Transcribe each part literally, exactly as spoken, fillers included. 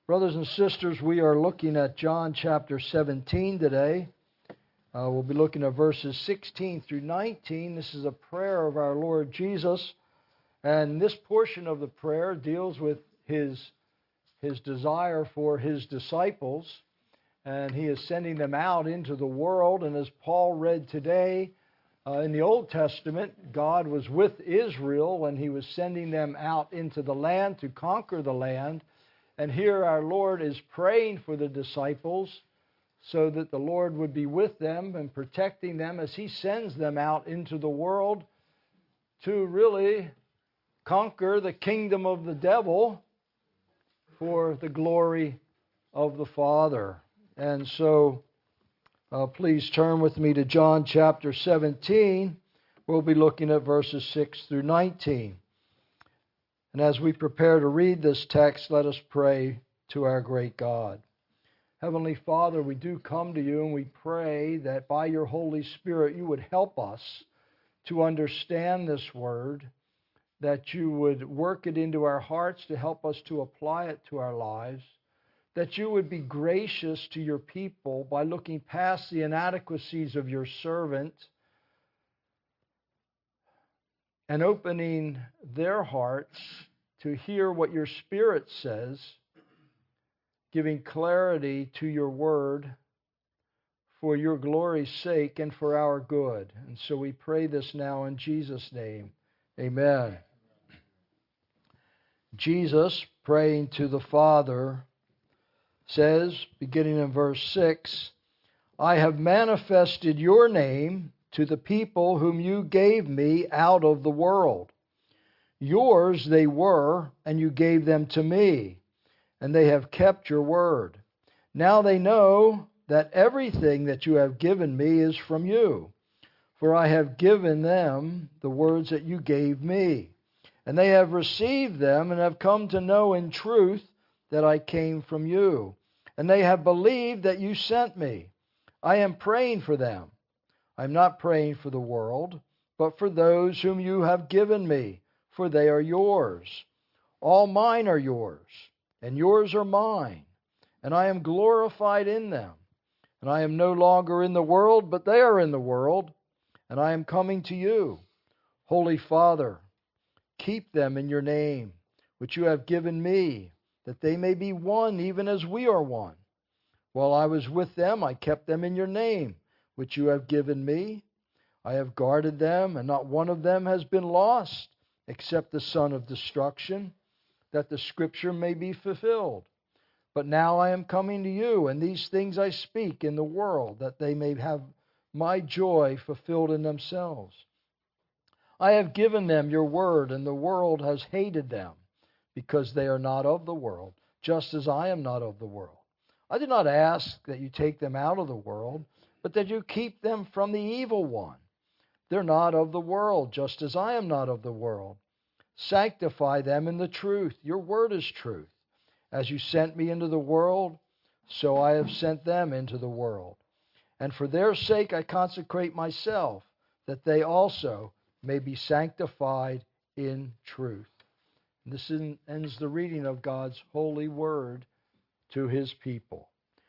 Brothers and sisters, we are looking at John chapter seventeen today. Uh, we'll be looking at verses sixteen through nineteen. This is a prayer of our Lord Jesus, and this portion of the prayer deals with His, his desire for His disciples, and He is sending them out into the world. And as Paul read today, uh, in the Old Testament, God was with Israel when He was sending them out into the land to conquer the land. And here our Lord is praying for the disciples so that the Lord would be with them and protecting them as He sends them out into the world to really conquer the kingdom of the devil for the glory of the Father. And so uh, please turn with me to John chapter seventeen. We'll be looking at verses six through nineteen. And as we prepare to read this text, let us pray to our great God. Heavenly Father, we do come to You and we pray that by Your Holy Spirit You would help us to understand this word, that You would work it into our hearts to help us to apply it to our lives, that You would be gracious to Your people by looking past the inadequacies of Your servant and opening their hearts to hear what Your Spirit says, giving clarity to Your word for Your glory's sake and for our good. And so we pray this now in Jesus' name. Amen. Jesus, praying to the Father, says, beginning in verse six, I have manifested Your name to the people whom You gave Me out of the world. Yours they were, and You gave them to Me, and they have kept Your word. Now they know that everything that You have given Me is from You, for I have given them the words that You gave Me, and they have received them and have come to know in truth that I came from You, and they have believed that You sent Me. I am praying for them. I am not praying for the world, but for those whom You have given Me, for they are Yours. All mine are Yours, and Yours are mine, and I am glorified in them. And I am no longer in the world, but they are in the world, and I am coming to You. Holy Father, keep them in Your name, which You have given Me, that they may be one, even as we are one. While I was with them, I kept them in Your name, which You have given Me. I have guarded them, and not one of them has been lost, except the son of destruction, that the Scripture may be fulfilled. But now I am coming to You, and these things I speak in the world, that they may have My joy fulfilled in themselves. I have given them Your word, and the world has hated them, because they are not of the world, just as I am not of the world. I do not ask that You take them out of the world, but that You keep them from the evil one. They're not of the world, just as I am not of the world. Sanctify them in the truth. Your word is truth. As You sent Me into the world, so I have sent them into the world. And for their sake I consecrate Myself, that they also may be sanctified in truth. And this ends the reading of God's holy word to His people.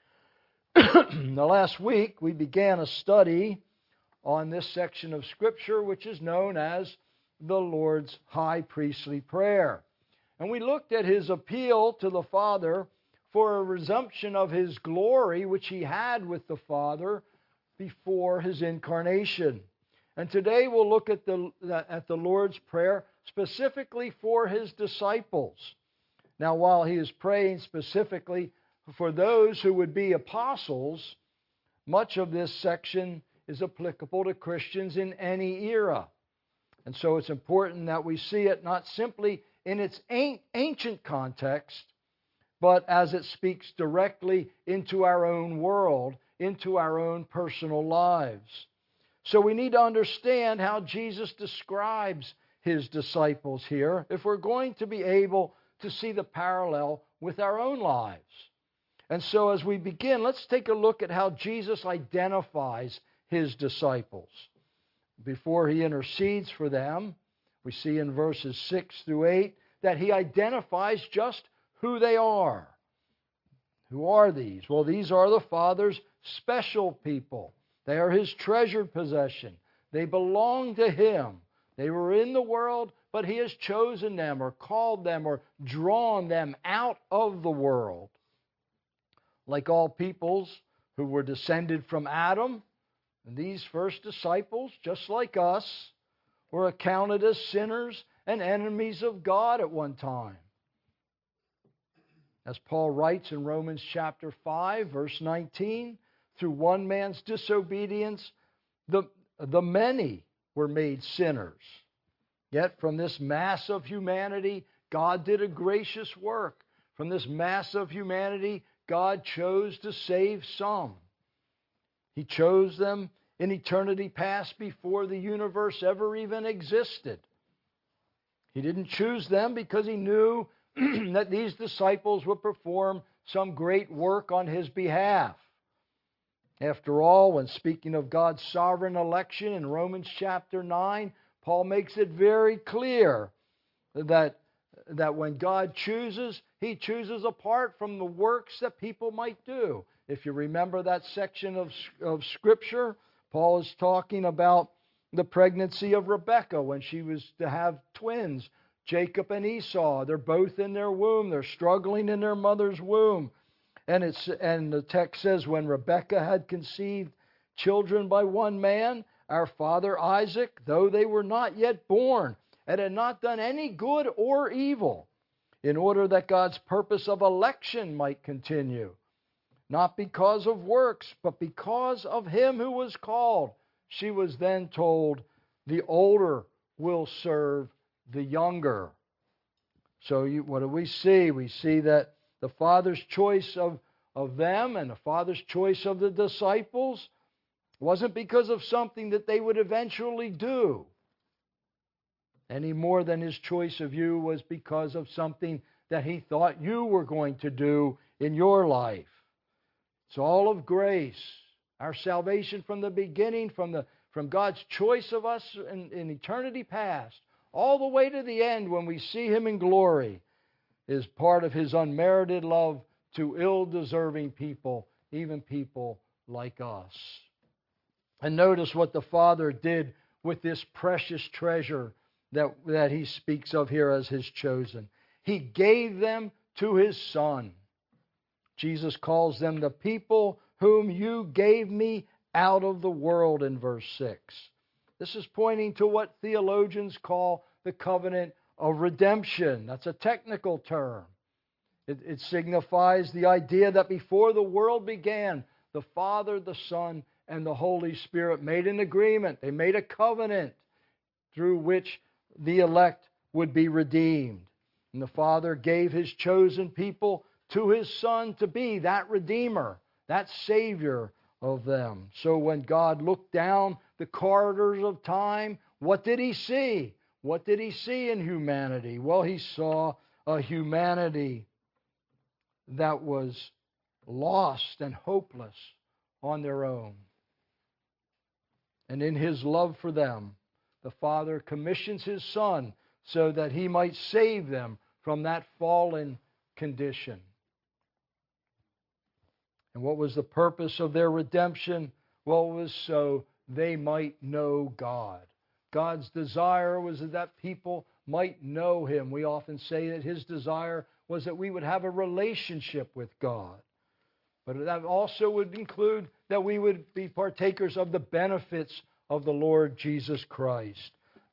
Now, last week we began a study on this section of Scripture, which is known as the Lord's High Priestly Prayer. And we looked at His appeal to the Father for a resumption of His glory, which He had with the Father before His incarnation. And today we'll look at the, at the Lord's Prayer specifically for His disciples. Now, while He is praying specifically for those who would be apostles, much of this section is applicable to Christians in any era. And so it's important that we see it not simply in its ancient context, but as it speaks directly into our own world, into our own personal lives. So we need to understand how Jesus describes His disciples here if we're going to be able to see the parallel with our own lives. And so as we begin, let's take a look at how Jesus identifies His disciples. Before He intercedes for them, we see in verses six through eight that He identifies just who they are. Who are these? Well, these are the Father's special people. They are His treasured possession. They belong to Him. They were in the world, but He has chosen them or called them or drawn them out of the world. Like all peoples who were descended from Adam, and these first disciples, just like us, were accounted as sinners and enemies of God at one time. As Paul writes in Romans chapter five, verse nineteen, through one man's disobedience, the, the many were made sinners. Yet from this mass of humanity, God did a gracious work. From this mass of humanity, God chose to save some. He chose them in eternity past before the universe ever even existed. He didn't choose them because He knew that these disciples would perform some great work on His behalf. After all, when speaking of God's sovereign election in Romans chapter nine, Paul makes it very clear that, that when God chooses, He chooses apart from the works that people might do. If you remember that section of, of Scripture, Paul is talking about the pregnancy of Rebekah when she was to have twins, Jacob and Esau. They're both in their womb. They're struggling in their mother's womb. And it's and the text says, when Rebekah had conceived children by one man, our father Isaac, though they were not yet born, and had not done any good or evil, in order that God's purpose of election might continue, not because of works, but because of him who was called. She was then told, the older will serve the younger. So you, what do we see? We see that the Father's choice of, of them and the Father's choice of the disciples wasn't because of something that they would eventually do, any more than His choice of you was because of something that He thought you were going to do in your life. It's all of grace. Our salvation from the beginning, from the from God's choice of us in, in eternity past, all the way to the end when we see Him in glory, is part of His unmerited love to ill-deserving people, even people like us. And notice what the Father did with this precious treasure that, that He speaks of here as His chosen. He gave them to His Son. Jesus calls them the people whom you gave me out of the world in verse six. This is pointing to what theologians call the covenant of redemption. That's a technical term. It, it signifies the idea that before the world began, the Father, the Son, and the Holy Spirit made an agreement. They made a covenant through which the elect would be redeemed. And the Father gave His chosen people to His Son to be that Redeemer, that Savior of them. So when God looked down the corridors of time, what did He see? What did He see in humanity? Well, He saw a humanity that was lost and hopeless on their own. And in His love for them, the Father commissions His Son so that He might save them from that fallen condition. And what was the purpose of their redemption? Well, it was so they might know God. God's desire was that people might know Him. We often say that His desire was that we would have a relationship with God. But that also would include that we would be partakers of the benefits of the Lord Jesus Christ.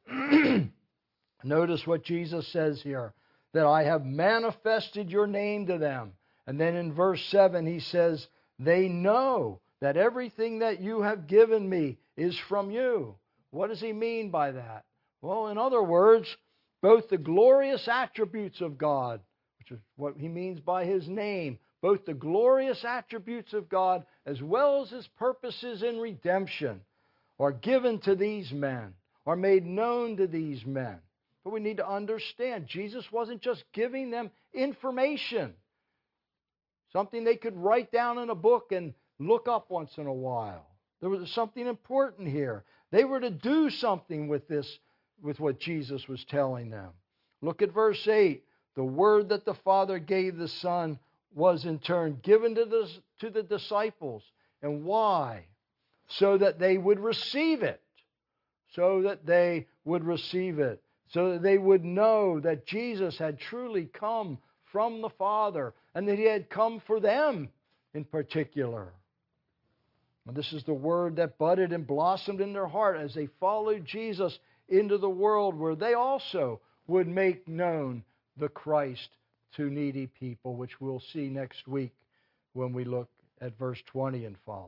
Notice what Jesus says here, that I have manifested your name to them. And then in verse seven He says, they know that everything that you have given me is from you. What does He mean by that? Well, in other words, both the glorious attributes of God, which is what He means by His name, both the glorious attributes of God as well as His purposes in redemption are given to these men, are made known to these men. But we need to understand, Jesus wasn't just giving them information, something they could write down in a book and look up once in a while. There was something important here. They were to do something with this, with what Jesus was telling them. Look at verse eight. The word that the Father gave the Son was in turn given to the, to the disciples. And why? So that they would receive it. So that they would receive it. So that they would know that Jesus had truly come from the Father and that He had come for them in particular. And this is the word that budded and blossomed in their heart as they followed Jesus into the world, where they also would make known the Christ to needy people, which we'll see next week when we look at verse twenty and following.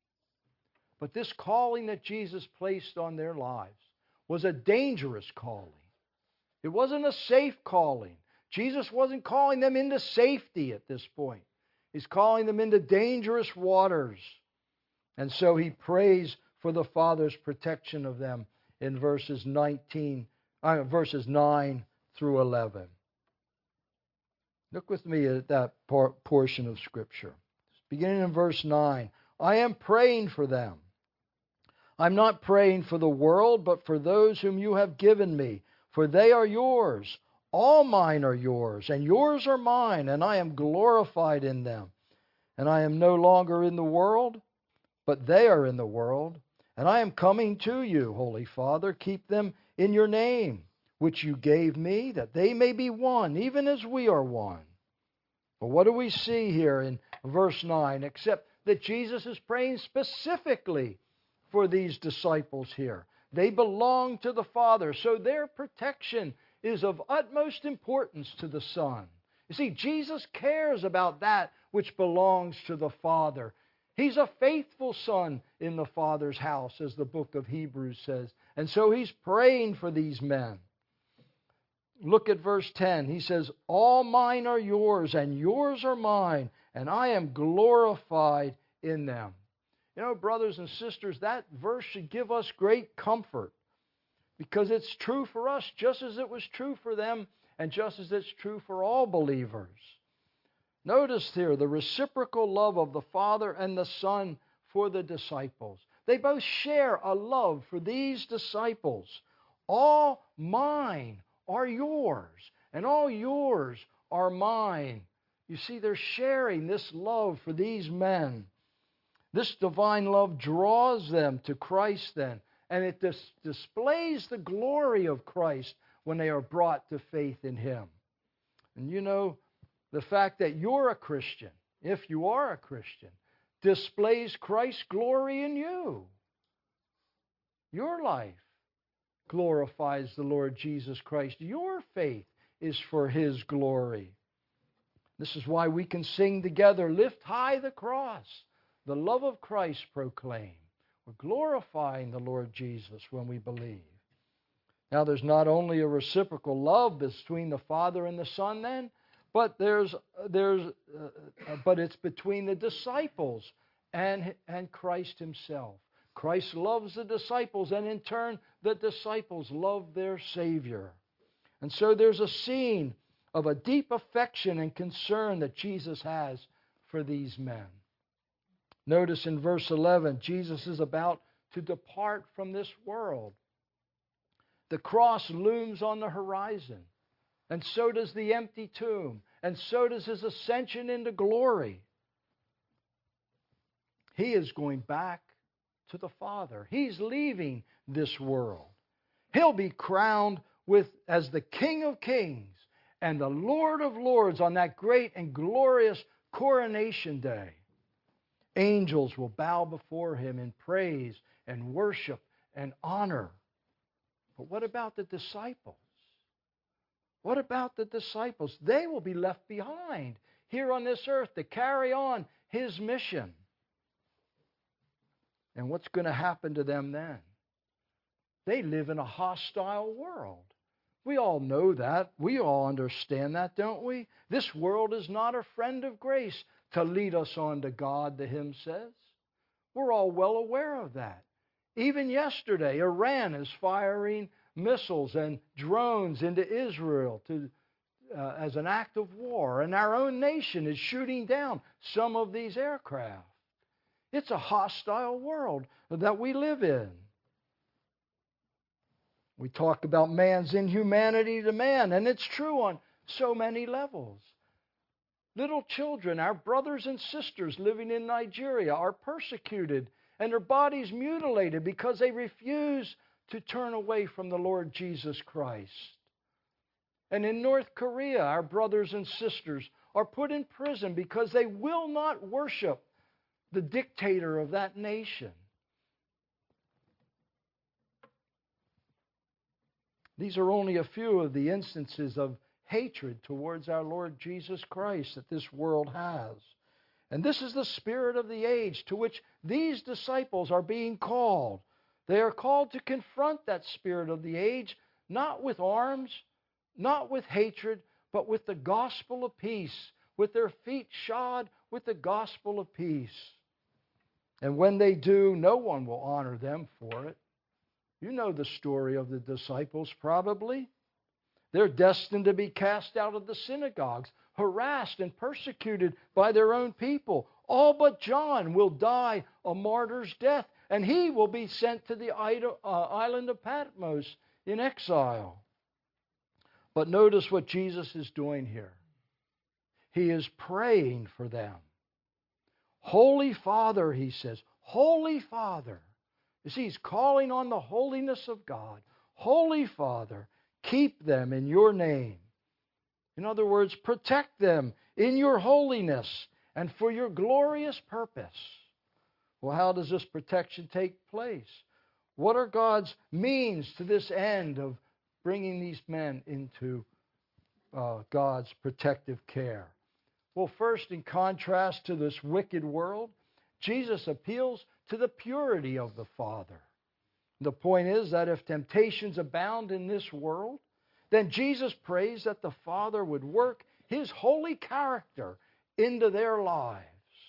But this calling that Jesus placed on their lives was a dangerous calling. It wasn't a safe calling. Jesus wasn't calling them into safety at this point. He's calling them into dangerous waters. And so He prays for the Father's protection of them in verses nineteen, uh, verses nine through eleven. Look with me at that por- portion of Scripture. Beginning in verse nine. I am praying for them. I'm not praying for the world, but for those whom you have given me, for they are yours. All mine are yours, and yours are mine, and I am glorified in them. And I am no longer in the world, but they are in the world. And I am coming to you, Holy Father. Keep them in your name, which you gave me, that they may be one, even as we are one. But what do we see here in verse nine, except that Jesus is praying specifically for these disciples here? They belong to the Father, so their protection is of utmost importance to the Son. You see, Jesus cares about that which belongs to the Father. He's a faithful son in the Father's house, as the book of Hebrews says. And so He's praying for these men. Look at verse ten. He says, all mine are yours, and yours are mine, and I am glorified in them. You know, brothers and sisters, that verse should give us great comfort, because it's true for us just as it was true for them, and just as it's true for all believers. Notice here the reciprocal love of the Father and the Son for the disciples. They both share a love for these disciples. All mine are yours, and all yours are mine. You see, they're sharing this love for these men. This divine love draws them to Christ then, and it dis- displays the glory of Christ when they are brought to faith in Him. And you know, the fact that you're a Christian, if you are a Christian, displays Christ's glory in you. Your life glorifies the Lord Jesus Christ. Your faith is for His glory. This is why we can sing together, lift high the cross, the love of Christ proclaim. We're glorifying the Lord Jesus when we believe. Now, there's not only a reciprocal love between the Father and the Son then, but there's there's uh, but it's between the disciples and and Christ Himself. Christ loves the disciples, and in turn, the disciples love their Savior. And so there's a scene of a deep affection and concern that Jesus has for these men. Notice in verse eleven, Jesus is about to depart from this world. The cross looms on the horizon, and so does the empty tomb, and so does His ascension into glory. He is going back to the Father. He's leaving this world. He'll be crowned with as the King of Kings and the Lord of Lords on that great and glorious coronation day. Angels will bow before Him in praise and worship and honor. But what about the disciples? What about the disciples? They will be left behind here on this earth to carry on His mission. And what's going to happen to them then? They live in a hostile world. We all know that. We all understand that, don't we? This world is not a friend of grace to lead us on to God, the hymn says. We're all well aware of that. Even yesterday, Iran is firing missiles and drones into Israel to, uh, as an act of war, and our own nation is shooting down some of these aircraft. It's a hostile world that we live in. We talk about man's inhumanity to man, and it's true on so many levels. Little children, our brothers and sisters living in Nigeria, are persecuted and their bodies mutilated because they refuse to turn away from the Lord Jesus Christ. And in North Korea, our brothers and sisters are put in prison because they will not worship the dictator of that nation. These are only a few of the instances of hatred towards our Lord Jesus Christ that this world has. And this is the spirit of the age to which these disciples are being called. They are called to confront that spirit of the age, not with arms, not with hatred, but with the gospel of peace, with their feet shod with the gospel of peace. And when they do, no one will honor them for it. You know the story of the disciples probably. They're destined to be cast out of the synagogues, harassed and persecuted by their own people. All but John will die a martyr's death, and he will be sent to the island of Patmos in exile. But notice what Jesus is doing here. He is praying for them. Holy Father, he says, Holy Father. You see, he's calling on the holiness of God. Holy Father, keep them in your name. In other words, protect them in your holiness and for your glorious purpose. Well, how does this protection take place? What are God's means to this end of bringing these men into uh, God's protective care? Well, first, in contrast to this wicked world, Jesus appeals to the purity of the Father. The point is that if temptations abound in this world, then Jesus prays that the Father would work His holy character into their lives.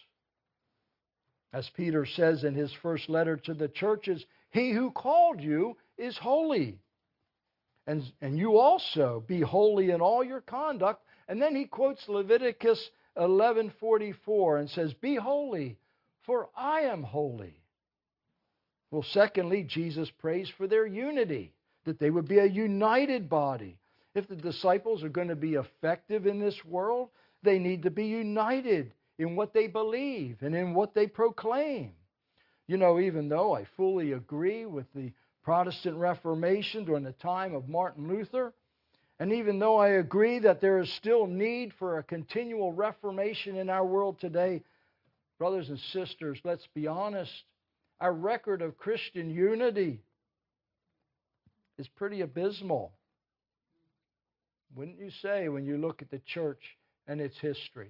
As Peter says in his first letter to the churches, He who called you is holy. And, and you also be holy in all your conduct. And then he quotes Leviticus eleven forty-four and says, Be holy, for I am holy. Well, secondly, Jesus prays for their unity, that they would be a united body. If the disciples are going to be effective in this world, they need to be united in what they believe and in what they proclaim. You know, even though I fully agree with the Protestant Reformation during the time of Martin Luther, and even though I agree that there is still need for a continual reformation in our world today, brothers and sisters, let's be honest, our record of Christian unity is pretty abysmal. Wouldn't you say when you look at the church and its history?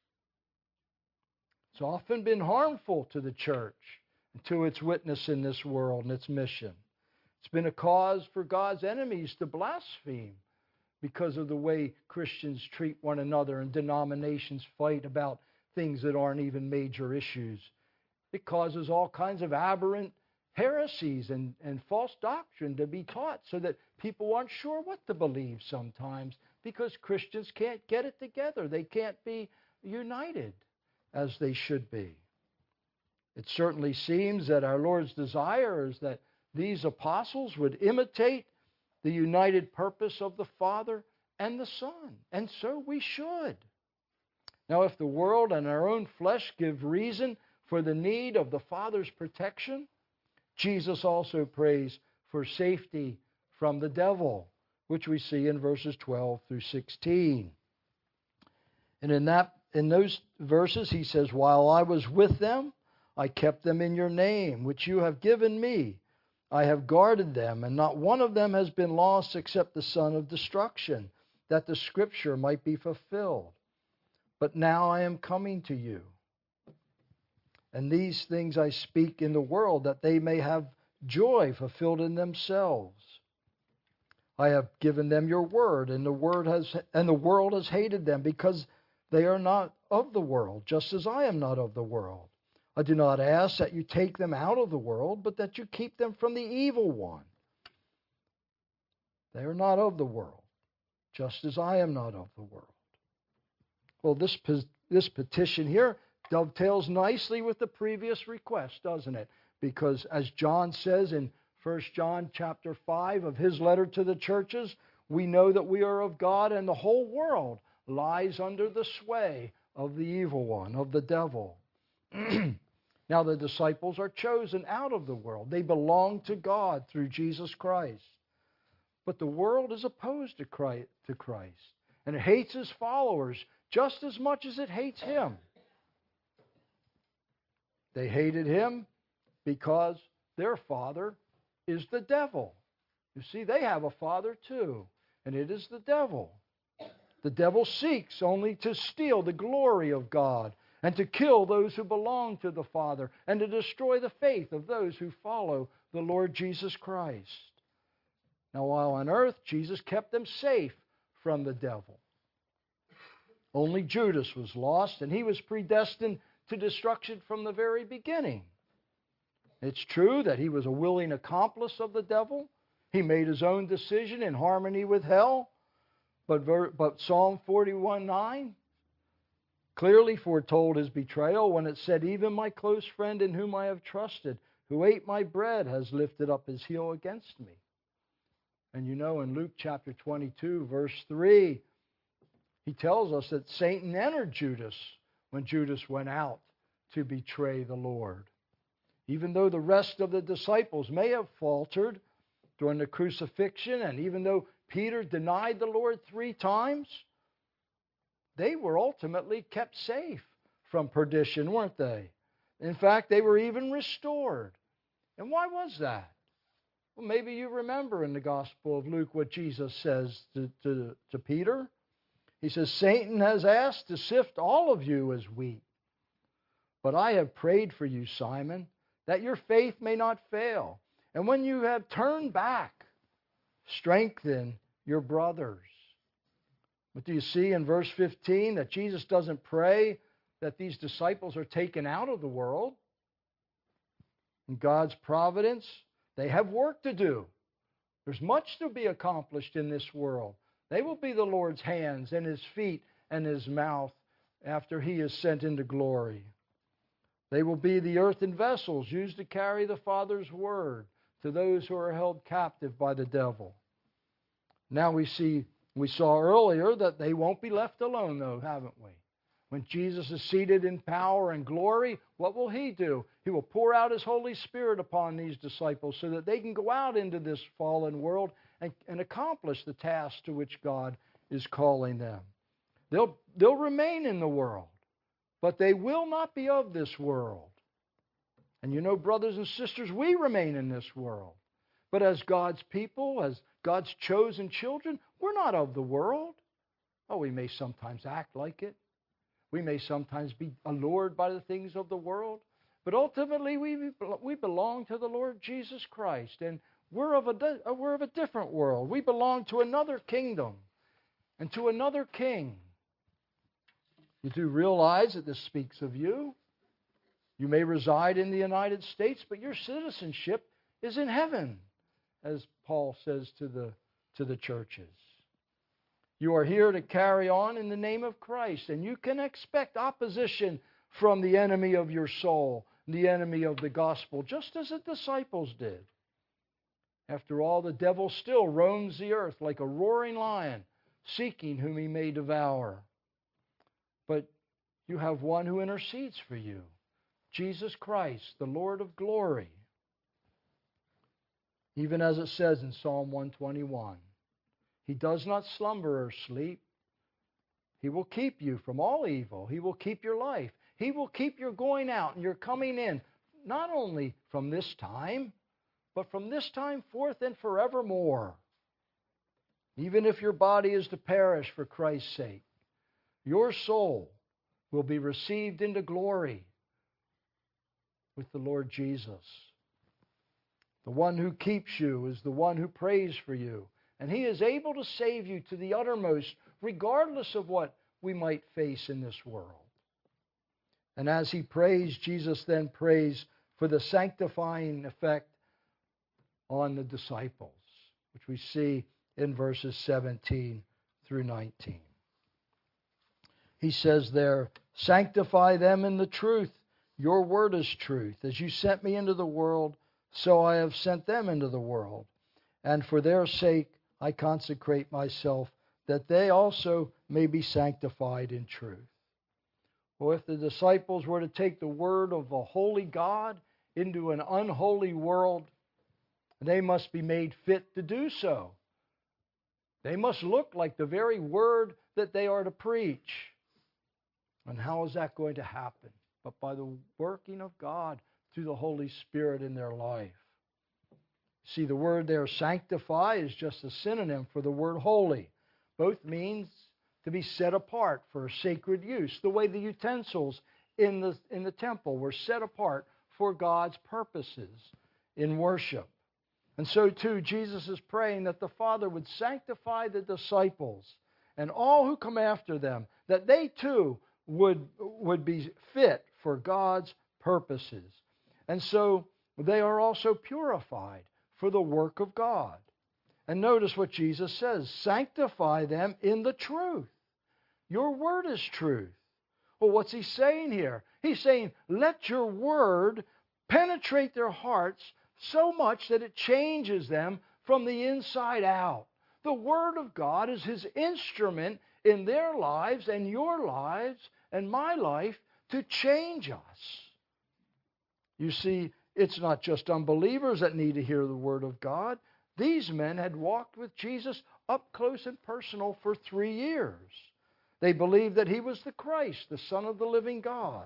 It's often been harmful to the church and to its witness in this world and its mission. It's been a cause for God's enemies to blaspheme because of the way Christians treat one another and denominations fight about things that aren't even major issues. It causes all kinds of aberrant heresies and, and false doctrine to be taught so that people aren't sure what to believe sometimes because Christians can't get it together. They can't be united as they should be. It certainly seems that our Lord's desire is that these apostles would imitate the united purpose of the Father and the Son. And so we should. Now, if the world and our own flesh give reason for the need of the Father's protection, Jesus also prays for safety from the devil, which we see in verses twelve through sixteen. And in that, in those verses, he says, While I was with them, I kept them in your name, which you have given me. I have guarded them, and not one of them has been lost except the son of destruction, that the scripture might be fulfilled. But now I am coming to you. And these things I speak in the world, that they may have joy fulfilled in themselves. I have given them your word, and the word has and the world has hated them, because they are not of the world, just as I am not of the world. I do not ask that you take them out of the world, but that you keep them from the evil one. They are not of the world, just as I am not of the world. Well, this, this petition here dovetails nicely with the previous request, doesn't it? Because as John says in First John chapter five of his letter to the churches, we know that we are of God and the whole world lies under the sway of the evil one, of the devil. Now the disciples are chosen out of the world. They belong to God through Jesus Christ. But the world is opposed to Christ, to Christ, and it hates His followers just as much as it hates Him. They hated Him because their father is the devil. You see, they have a father too, and it is the devil. The devil seeks only to steal the glory of God and to kill those who belong to the Father and to destroy the faith of those who follow the Lord Jesus Christ. Now, while on earth, Jesus kept them safe from the devil. Only Judas was lost, and he was predestined to destruction from the very beginning. It's true that he was a willing accomplice of the devil. He made his own decision in harmony with hell. But, but Psalm forty-one nine clearly foretold his betrayal when it said, "Even my close friend in whom I have trusted, who ate my bread, has lifted up his heel against me." And you know, in Luke chapter twenty-two, verse three, he tells us that Satan entered Judas when Judas went out to betray the Lord. Even though the rest of the disciples may have faltered during the crucifixion, and even though Peter denied the Lord three times, they were ultimately kept safe from perdition, weren't they? In fact, they were even restored. And why was that? Well, maybe you remember in the Gospel of Luke what Jesus says to, to, to Peter. He says, "Satan has asked to sift all of you as wheat. But I have prayed for you, Simon, that your faith may not fail. And when you have turned back, strengthen your brothers." But do you see in verse fifteen that Jesus doesn't pray that these disciples are taken out of the world? In God's providence, they have work to do. There's much to be accomplished in this world. They will be the Lord's hands and His feet and His mouth after He is sent into glory. They will be the earthen vessels used to carry the Father's word to those who are held captive by the devil. Now we see, we saw earlier that they won't be left alone, though, haven't we? When Jesus is seated in power and glory, what will He do? He will pour out His Holy Spirit upon these disciples so that they can go out into this fallen world and, and accomplish the task to which God is calling them. They'll, they'll remain in the world, but they will not be of this world. And you know, brothers and sisters, we remain in this world. But as God's people, as God's chosen children, we're not of the world. Oh, we may sometimes act like it. We may sometimes be allured by the things of the world. But ultimately, we, we belong to the Lord Jesus Christ. And we're of, a, we're of a different world. We belong to another kingdom and to another king. You do realize that this speaks of you. You may reside in the United States, but your citizenship is in heaven, as Paul says to the, to the churches. You are here to carry on in the name of Christ, and you can expect opposition from the enemy of your soul, the enemy of the gospel, just as the disciples did. After all, the devil still roams the earth like a roaring lion, seeking whom he may devour. But you have one who intercedes for you, Jesus Christ, the Lord of glory. Even as it says in Psalm one twenty-one, He does not slumber or sleep. He will keep you from all evil. He will keep your life. He will keep your going out and your coming in, not only from this time, but from this time forth and forevermore. Even if your body is to perish for Christ's sake, your soul will be received into glory with the Lord Jesus. The one who keeps you is the one who prays for you. And He is able to save you to the uttermost, regardless of what we might face in this world. And as He prays, Jesus then prays for the sanctifying effect on the disciples, which we see in verses seventeen through nineteen. He says there, "Sanctify them in the truth. Your word is truth. As you sent me into the world, so I have sent them into the world. And for their sake I consecrate myself, that they also may be sanctified in truth." Well, if the disciples were to take the word of a holy God into an unholy world, they must be made fit to do so. They must look like the very word that they are to preach. And how is that going to happen? But by the working of God through the Holy Spirit in their life. See, the word there, sanctify, is just a synonym for the word holy. Both means to be set apart for sacred use, the way the utensils in the, in the temple were set apart for God's purposes in worship. And so too, Jesus is praying that the Father would sanctify the disciples and all who come after them, that they too would, would be fit for God's purposes. And so they are also purified for the work of God. And notice what Jesus says, sanctify them in the truth. Your word is truth. Well, what's he saying here? He's saying, let your word penetrate their hearts so much that it changes them from the inside out. The word of God is his instrument in their lives and your lives and my life to change us. You see, it's not just unbelievers that need to hear the word of God. These men had walked with Jesus up close and personal for three years. They believed that he was the Christ, the Son of the living God.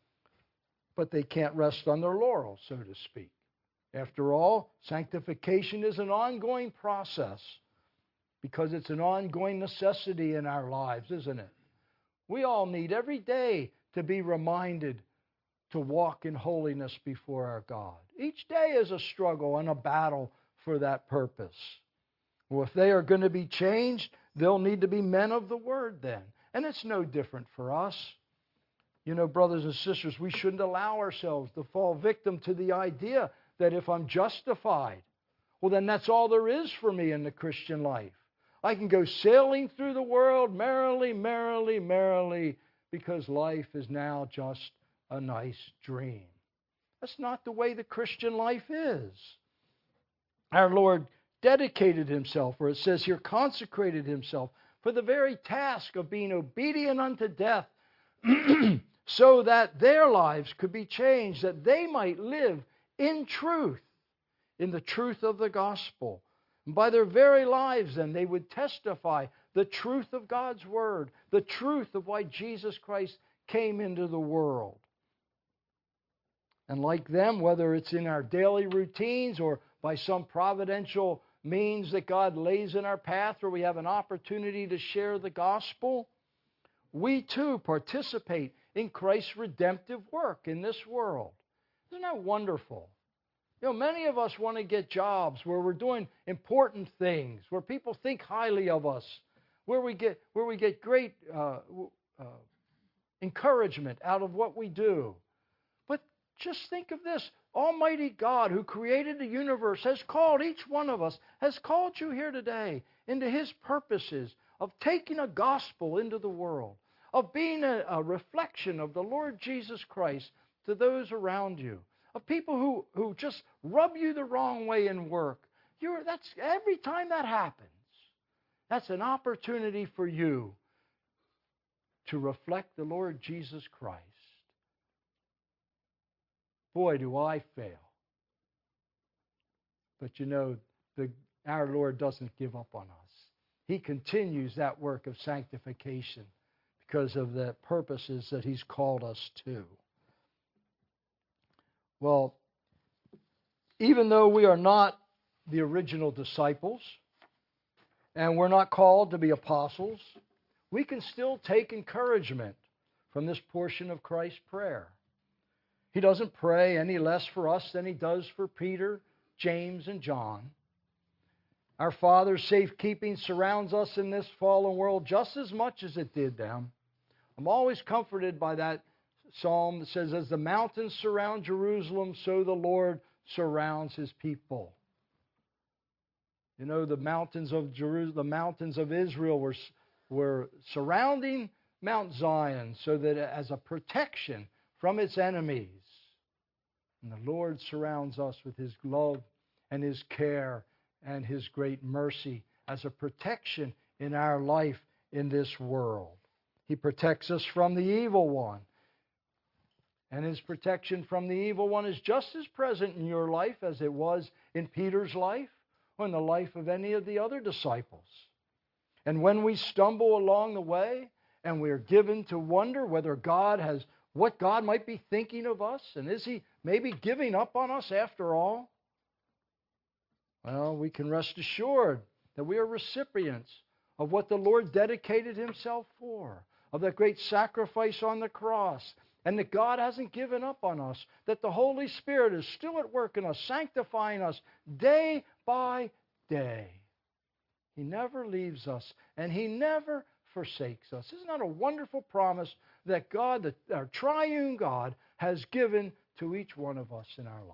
But they can't rest on their laurels, so to speak. After all, sanctification is an ongoing process because it's an ongoing necessity in our lives, isn't it? We all need every day to be reminded to walk in holiness before our God. Each day is a struggle and a battle for that purpose. Well, if they are going to be changed, they'll need to be men of the Word then. And it's no different for us. You know, brothers and sisters, we shouldn't allow ourselves to fall victim to the idea that if I'm justified, well, then that's all there is for me in the Christian life. I can go sailing through the world merrily, merrily, merrily, because life is now just a nice dream. That's not the way the Christian life is. Our Lord dedicated himself, or it says here, consecrated himself, for the very task of being obedient unto death, so that their lives could be changed, that they might live in truth, in the truth of the gospel. And by their very lives, then, they would testify the truth of God's Word, the truth of why Jesus Christ came into the world. And like them, whether it's in our daily routines or by some providential means that God lays in our path where we have an opportunity to share the gospel, we too participate in Christ's redemptive work in this world. Isn't that wonderful? You know, many of us want to get jobs where we're doing important things, where people think highly of us, where we get where we get great uh, uh, encouragement out of what we do. But just think of this. Almighty God, who created the universe, has called each one of us, has called you here today into his purposes of taking a gospel into the world, of being a, a reflection of the Lord Jesus Christ to those around you, of people who, who just rub you the wrong way in work. You're, that's, every time that happens, that's an opportunity for you to reflect the Lord Jesus Christ. Boy, do I fail. But you know, the, our Lord doesn't give up on us. He continues that work of sanctification because of the purposes that he's called us to. Well, even though we are not the original disciples, and we're not called to be apostles, we can still take encouragement from this portion of Christ's prayer. He doesn't pray any less for us than he does for Peter, James, and John. Our Father's safekeeping surrounds us in this fallen world just as much as it did them. I'm always comforted by that psalm that says, as the mountains surround Jerusalem, so the Lord surrounds his people. You know, the mountains of Jerusalem, the mountains of Israel were, were surrounding Mount Zion so that as a protection from its enemies. And the Lord surrounds us with his love and his care and his great mercy as a protection in our life in this world. He protects us from the evil one. And His protection from the evil one is just as present in your life as it was in Peter's life or in the life of any of the other disciples. And when we stumble along the way and we are given to wonder whether God has, what God might be thinking of us, and is He maybe giving up on us after all? Well, we can rest assured that we are recipients of what the Lord dedicated Himself for, of that great sacrifice on the cross, and that God hasn't given up on us, that the Holy Spirit is still at work in us, sanctifying us day by day. He never leaves us, and He never forsakes us. Isn't that a wonderful promise that God, that our triune God, has given to each one of us in our lives?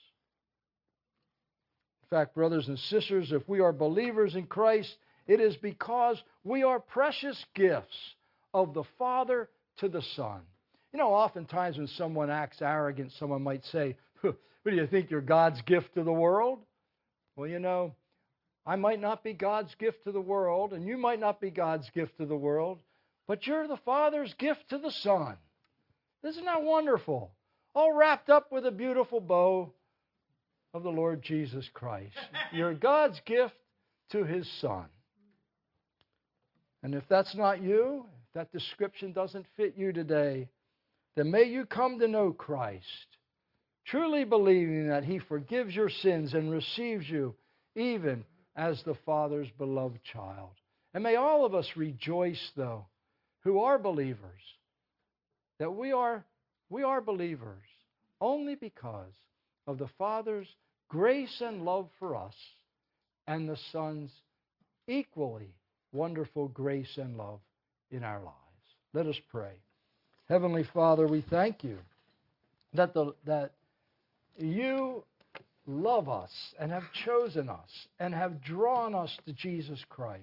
In fact, brothers and sisters, if we are believers in Christ, it is because we are precious gifts of the Father to the Son. You know, oftentimes when someone acts arrogant, someone might say, "What do you think, you're God's gift to the world?" Well, you know, I might not be God's gift to the world, and you might not be God's gift to the world, but you're the Father's gift to the Son. Isn't that wonderful? All wrapped up with a beautiful bow of the Lord Jesus Christ. You're God's gift to His Son. And if that's not you, if that description doesn't fit you today, then may you come to know Christ, truly believing that He forgives your sins and receives you even as the Father's beloved child. And may all of us rejoice, though, who are believers, that we are, we are believers only because of the Father's grace and love for us and the Son's equally wonderful grace and love in our lives. Let us pray. Heavenly Father, we thank You that, the, that You love us and have chosen us and have drawn us to Jesus Christ.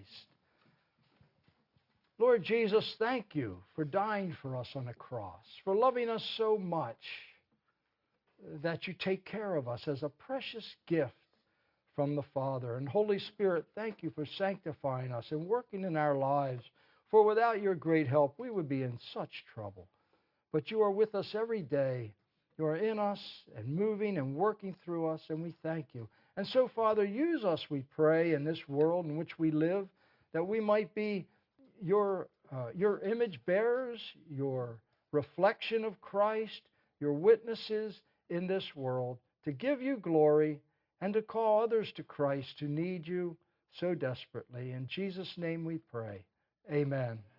Lord Jesus, thank You for dying for us on the cross, for loving us so much that You take care of us as a precious gift from the Father. And Holy Spirit, thank You for sanctifying us and working in our lives, for without Your great help, we would be in such trouble. But You are with us every day. You are in us and moving and working through us, and we thank You. And so, Father, use us, we pray, in this world in which we live, that we might be Your, uh, your image bearers, Your reflection of Christ, Your witnesses in this world, to give You glory and to call others to Christ who need You so desperately. In Jesus' name we pray. Amen.